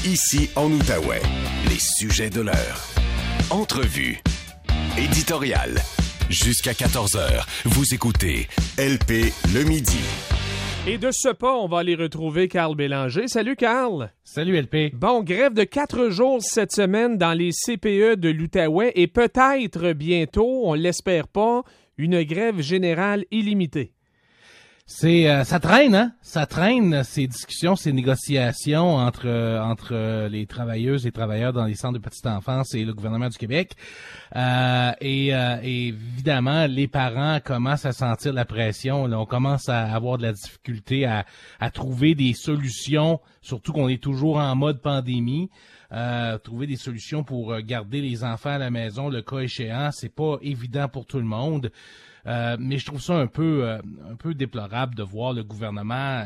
Ici en Outaouais, les sujets de l'heure. Entrevue. Éditorial. Jusqu'à 14h, vous écoutez LP le midi. Et de ce pas, on va aller retrouver Carl Bélanger. Salut Carl! Salut LP! Bon, grève de 4 jours cette semaine dans les CPE de l'Outaouais et peut-être bientôt, on l'espère pas, une grève générale illimitée. Ça traîne, hein? Ça traîne, ces discussions, ces négociations entre les travailleuses et travailleurs dans les centres de petite enfance et le gouvernement du Québec. Et évidemment, les parents commencent à sentir la pression. Là, on commence à avoir de la difficulté à trouver des solutions, surtout qu'on est toujours en mode pandémie. Trouver des solutions pour garder les enfants à la maison, le cas échéant, c'est pas évident pour tout le monde. Mais je trouve ça un peu déplorable de voir le gouvernement,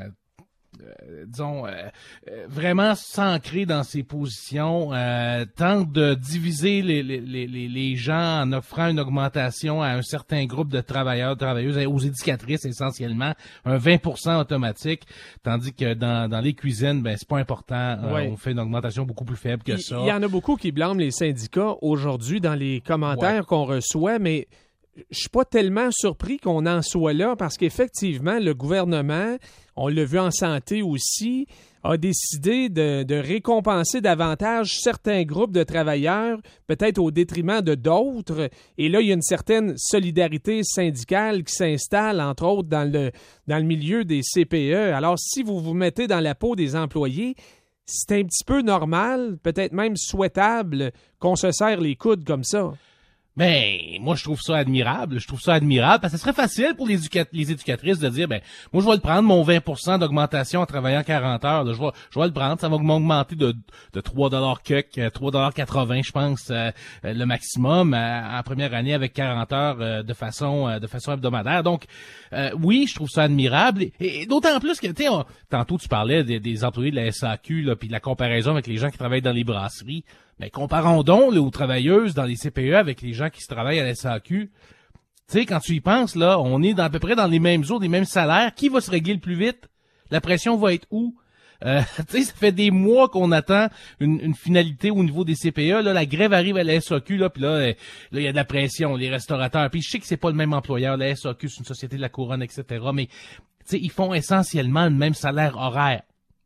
vraiment s'ancrer dans ses positions, tente de diviser les gens en offrant une augmentation à un certain groupe de travailleurs, travailleuses, aux éducatrices essentiellement, un 20% automatique, tandis que dans les cuisines, c'est pas important, on fait une augmentation beaucoup plus faible que ça. Il y en a beaucoup qui blâment les syndicats aujourd'hui dans les commentaires qu'on reçoit, mais je suis pas tellement surpris qu'on en soit là parce qu'effectivement, le gouvernement, on l'a vu en santé aussi, a décidé de récompenser davantage certains groupes de travailleurs, peut-être au détriment de d'autres. Et là, il y a une certaine solidarité syndicale qui s'installe, entre autres, dans le milieu des CPE. Alors, si vous vous mettez dans la peau des employés, c'est un petit peu normal, peut-être même souhaitable, qu'on se serre les coudes comme ça. Moi, je trouve ça admirable. Parce que ce serait facile pour les éducatrices de dire, moi, je vais le prendre, mon 20% d'augmentation en travaillant 40 heures. Là, je vais le prendre. Ça va m'augmenter de $3 $3,80, je pense, le maximum en première année avec 40 heures de façon hebdomadaire. Donc, oui, je trouve ça admirable. Et d'autant plus que, tantôt, tu parlais des employés de la SAQ, là, puis de la comparaison avec les gens qui travaillent dans les brasseries. Mais comparons donc aux travailleuses dans les CPE avec les gens qui se travaillent à la SAQ. Tu sais, quand tu y penses, là, on est à peu près dans les mêmes eaux, les mêmes salaires. Qui va se régler le plus vite? La pression va être où? Tu sais, ça fait des mois qu'on attend une finalité au niveau des CPE. Là, la grève arrive à la SAQ, là, puis là, il y a de la pression, les restaurateurs. Puis je sais que c'est pas le même employeur. La SAQ, c'est une société de la couronne, etc. Mais, tu sais, ils font essentiellement le même salaire horaire.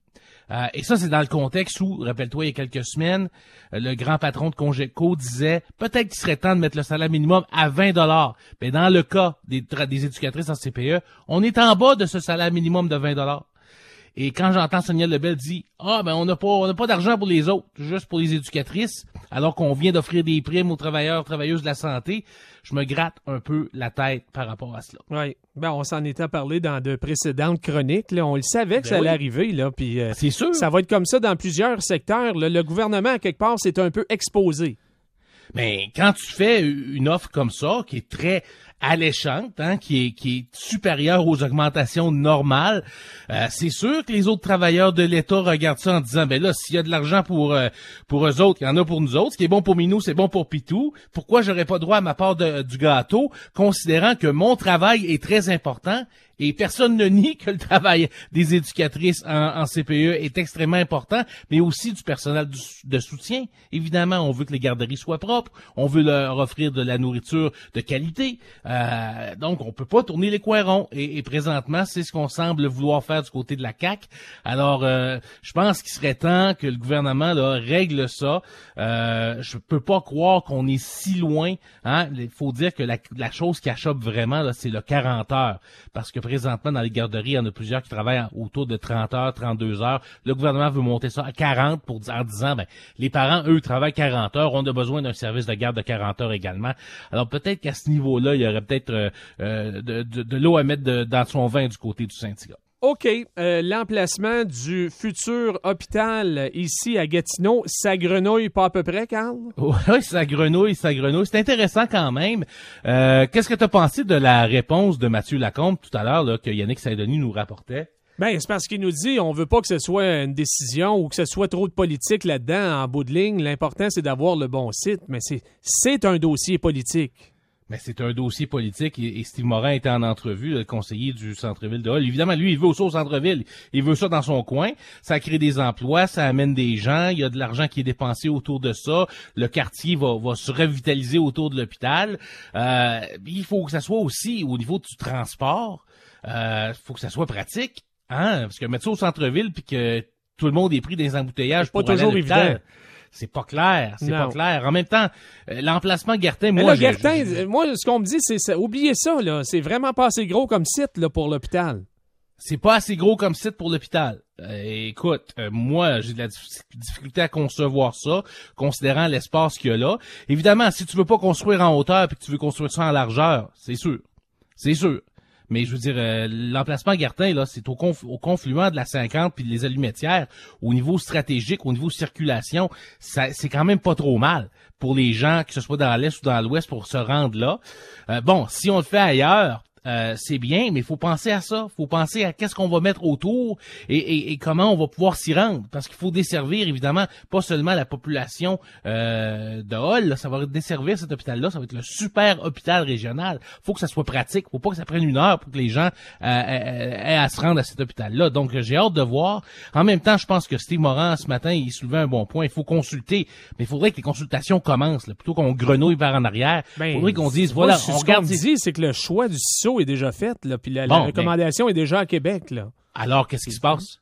Et ça, c'est dans le contexte où, rappelle-toi, il y a quelques semaines, le grand patron de Congeco disait peut-être qu'il serait temps de mettre le salaire minimum à 20 $. Mais dans le cas des éducatrices en CPE, on est en bas de ce salaire minimum de 20 $. Et quand j'entends Sonia Lebel dire on n'a pas d'argent pour les autres, juste pour les éducatrices, alors qu'on vient d'offrir des primes aux travailleuses de la santé, je me gratte un peu la tête par rapport à cela. Oui. On s'en était parlé dans de précédentes chroniques. Là. On le savait que ça allait arriver. Là, puis, c'est sûr. Ça va être comme ça dans plusieurs secteurs. Là. Le gouvernement, à quelque part, s'est un peu exposé. Mais quand tu fais une offre comme ça, qui est très alléchante, qui est supérieure aux augmentations normales, c'est sûr que les autres travailleurs de l'État regardent ça en disant, là, s'il y a de l'argent pour eux autres, il y en a pour nous autres. Ce qui est bon pour Minou, c'est bon pour Pitou. Pourquoi j'aurais pas droit à ma part du gâteau, considérant que mon travail est très important? Et personne ne nie que le travail des éducatrices en CPE est extrêmement important, mais aussi du personnel de soutien. Évidemment, on veut que les garderies soient propres, on veut leur offrir de la nourriture de qualité, donc on peut pas tourner les coins ronds. Et présentement, c'est ce qu'on semble vouloir faire du côté de la CAQ. Alors, je pense qu'il serait temps que le gouvernement là, règle ça. Je peux pas croire qu'on est si loin. Il faut dire que la chose qui achoppe vraiment, là, c'est le 40 heures. Parce que présentement, dans les garderies, il y en a plusieurs qui travaillent autour de 30 heures, 32 heures. Le gouvernement veut monter ça à 40 en disant, les parents, eux, travaillent 40 heures. On a besoin d'un service de garde de 40 heures également. Alors, peut-être qu'à ce niveau-là, il y aurait peut-être de l'eau à mettre dans son vin du côté du syndicat. OK. L'emplacement du futur hôpital ici à Gatineau, ça grenouille pas à peu près, Carl? Oui, ça grenouille. C'est intéressant quand même. Qu'est-ce que tu as pensé de la réponse de Mathieu Lacombe tout à l'heure là, que Yannick Saint-Denis nous rapportait? C'est parce qu'il nous dit on veut pas que ce soit une décision ou que ce soit trop de politique là-dedans en bout de ligne. L'important, c'est d'avoir le bon site, mais c'est un dossier politique. Mais c'est un dossier politique et Steve Morin était en entrevue, le conseiller du centre-ville de Hull. Évidemment, lui, il veut ça au centre-ville. Il veut ça dans son coin. Ça crée des emplois, ça amène des gens. Il y a de l'argent qui est dépensé autour de ça. Le quartier va se revitaliser autour de l'hôpital. Il faut que ça soit aussi au niveau du transport. Faut que ça soit pratique. Hein? Parce que mettre ça au centre-ville puis que tout le monde est pris dans les embouteillages pour aller à l'hôpital. C'est pas clair, pas clair. En même temps, l'emplacement Gartin, moi, moi, ce qu'on me dit, c'est oubliez ça, là. C'est vraiment pas assez gros comme site, là, pour l'hôpital. C'est pas assez gros comme site pour l'hôpital. Écoute, moi, j'ai de la difficulté à concevoir ça, considérant l'espace qu'il y a là. Évidemment, si tu veux pas construire en hauteur puis que tu veux construire ça en largeur, c'est sûr. Mais je veux dire, l'emplacement Gartin, là, c'est au confluent de la 50 puis les Allumettières. Au niveau stratégique, au niveau circulation, c'est quand même pas trop mal pour les gens, que ce soit dans l'Est ou dans l'Ouest, pour se rendre là. Bon, si on le fait ailleurs, c'est bien, mais il faut penser à ça. Il faut penser à qu'est-ce qu'on va mettre autour et comment on va pouvoir s'y rendre. Parce qu'il faut desservir, évidemment, pas seulement la population de Hull. Là, ça va desservir cet hôpital-là. Ça va être le super hôpital régional. Faut que ça soit pratique. Faut pas que ça prenne 1 heure pour que les gens aient à se rendre à cet hôpital-là. Donc, j'ai hâte de voir. En même temps, je pense que Steve Morin, ce matin, il soulevait un bon point. Il faut consulter. Mais il faudrait que les consultations commencent. Là, plutôt qu'on grenouille par en arrière. Il faudrait qu'on dise, voilà, on regarde... Ce qu'on dit, c'est que le choix du CISO est déjà fait, là, puis la recommandation est déjà à Québec, là. Alors, qu'est-ce qui se passe?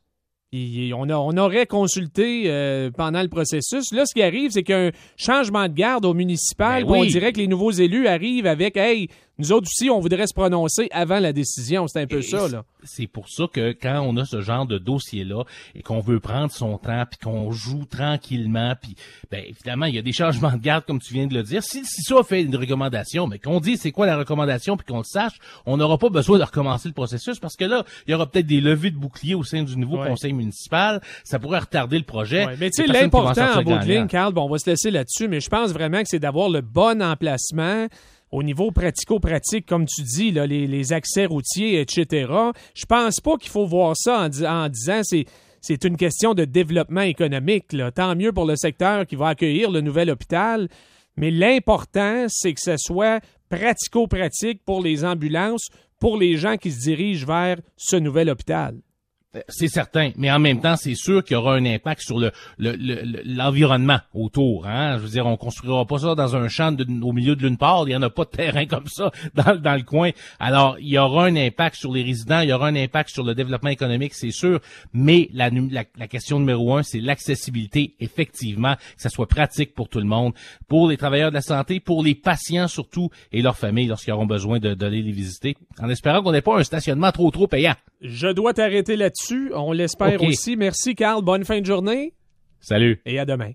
On aurait consulté pendant le processus. Là, ce qui arrive, c'est qu'un changement de garde au municipal, on dirait que les nouveaux élus arrivent avec « Hey, nous autres aussi, on voudrait se prononcer avant la décision. » C'est un peu ça, là. C'est pour ça que quand on a ce genre de dossier-là et qu'on veut prendre son temps puis qu'on joue tranquillement, puis évidemment, il y a des changements de garde, comme tu viens de le dire. Si ça fait une recommandation, mais qu'on dise c'est quoi la recommandation puis qu'on le sache, on n'aura pas besoin de recommencer le processus parce que là, il y aura peut-être des levées de boucliers au sein du nouveau conseil municipal. Ça pourrait retarder le projet. Ouais, mais tu sais, l'important en bout de ligne, Carl, on va se laisser là-dessus, mais je pense vraiment que c'est d'avoir le bon emplacement au niveau pratico-pratique, comme tu dis, là, les accès routiers, etc. Je pense pas qu'il faut voir ça en disant c'est une question de développement économique, là. Tant mieux pour le secteur qui va accueillir le nouvel hôpital, mais l'important, c'est que ce soit pratico-pratique pour les ambulances, pour les gens qui se dirigent vers ce nouvel hôpital. C'est certain, mais en même temps, c'est sûr qu'il y aura un impact sur l'environnement autour. Hein? Je veux dire, on construira pas ça dans un champ au milieu de l'une part. Il y en a pas de terrain comme ça dans le coin. Alors, il y aura un impact sur les résidents, il y aura un impact sur le développement économique, c'est sûr. Mais la question numéro 1, c'est l'accessibilité, effectivement, que ça soit pratique pour tout le monde, pour les travailleurs de la santé, pour les patients surtout et leurs familles lorsqu'ils auront besoin d'aller les visiter, en espérant qu'on n'ait pas un stationnement trop payant. Je dois t'arrêter là-dessus. On l'espère aussi. Merci, Carl. Bonne fin de journée. Salut. Et à demain.